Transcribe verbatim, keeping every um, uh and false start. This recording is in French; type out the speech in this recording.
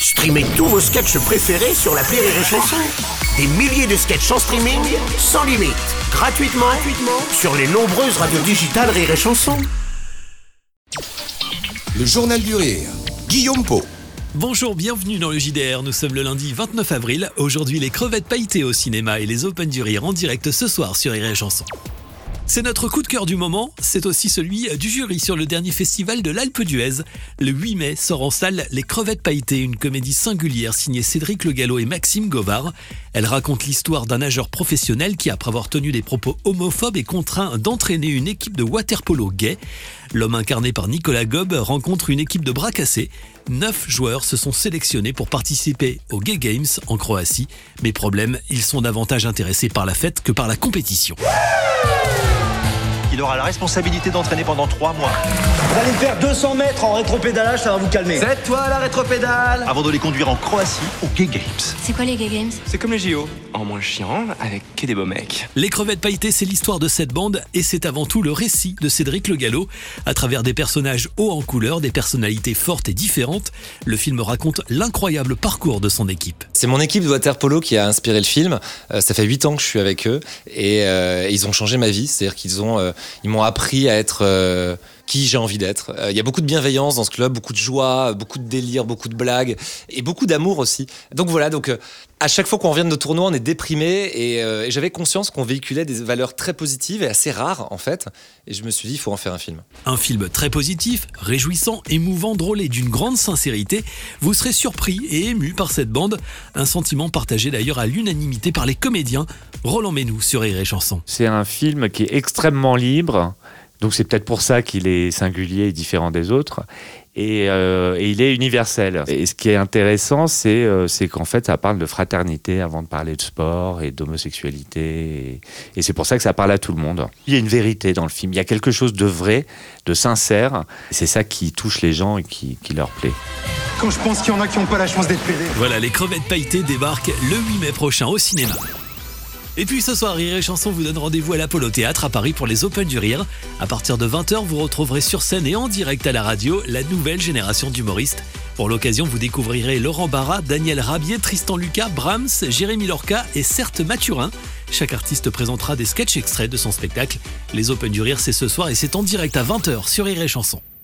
Streamez tous vos sketchs préférés sur l'appli Rire et Chanson. Des milliers de sketchs en streaming, sans limite, gratuitement, gratuitement sur les nombreuses radios digitales Rire et Chanson. Le Journal du Rire, Guillaume Pau. Bonjour, bienvenue dans le J D R, nous sommes le lundi vingt-neuf avril. Aujourd'hui, les crevettes pailletées au cinéma et les Open du Rire en direct ce soir sur Rire et Chanson. C'est notre coup de cœur du moment, c'est aussi celui du jury sur le dernier festival de l'Alpe d'Huez. Le huit mai sort en salle Les crevettes pailletées, une comédie singulière signée Cédric Le Gallo et Maxime Govard. Elle raconte l'histoire d'un nageur professionnel qui, après avoir tenu des propos homophobes, est contraint d'entraîner une équipe de water-polo gay. L'homme incarné par Nicolas Gob rencontre une équipe de bras cassés. Neuf joueurs se sont sélectionnés pour participer aux Gay Games en Croatie. Mais problème, ils sont davantage intéressés par la fête que par la compétition. Il aura la responsabilité d'entraîner pendant trois mois. Vous allez faire deux cents mètres en rétropédalage, ça va vous calmer. C'est toi la rétropédale. Avant de les conduire en Croatie aux Gay Games. C'est quoi les Gay Games? C'est comme les J O, en moins chiant, avec que des beaux mecs. Les crevettes pailletées, c'est l'histoire de cette bande et c'est avant tout le récit de Cédric Le Gallo. À travers des personnages hauts en couleur, des personnalités fortes et différentes, le film raconte l'incroyable parcours de son équipe. C'est mon équipe de water-polo qui a inspiré le film. Euh, ça fait huit ans que je suis avec eux et euh, ils ont changé ma vie. C'est-à-dire qu'ils ont, euh, ils m'ont appris à être euh, qui j'ai envie d'être. Il euh, y a beaucoup de bienveillance dans ce club, beaucoup de joie, beaucoup de délire, beaucoup de blagues et beaucoup d'amour aussi. Donc voilà, donc euh, à chaque fois qu'on revient de nos tournois, on est déprimé et, euh, et j'avais conscience qu'on véhiculait des valeurs très positives et assez rares en fait. Et je me suis dit, il faut en faire un film. Un film très positif, réjouissant, émouvant, drôle et d'une grande sincérité. Vous serez surpris et ému par cette bande. Un sentiment partagé d'ailleurs à l'unanimité par les comédiens. Roland Ménou sur Rire et Chanson. C'est un film qui est extrêmement libre. Donc c'est peut-être pour ça qu'il est singulier et différent des autres. Et, euh, et il est universel. Et ce qui est intéressant, c'est, euh, c'est qu'en fait, ça parle de fraternité avant de parler de sport et d'homosexualité. Et, et c'est pour ça que ça parle à tout le monde. Il y a une vérité dans le film. Il y a quelque chose de vrai, de sincère. C'est ça qui touche les gens et qui, qui leur plaît. Quand je pense qu'il y en a qui n'ont pas la chance d'être pédés. Voilà, les crevettes pailletées débarquent le huit mai prochain au cinéma. Et puis ce soir, Rire et Chanson vous donne rendez-vous à l'Apollo Théâtre à Paris pour les Open du Rire. À partir de vingt heures, vous retrouverez sur scène et en direct à la radio la nouvelle génération d'humoristes. Pour l'occasion, vous découvrirez Laurent Barra, Daniel Rabier, Tristan Lucas, Brahms, Jérémy Lorca et Certes Mathurin. Chaque artiste présentera des sketchs extraits de son spectacle. Les Open du Rire, c'est ce soir et c'est en direct à vingt heures sur Rire et Chanson.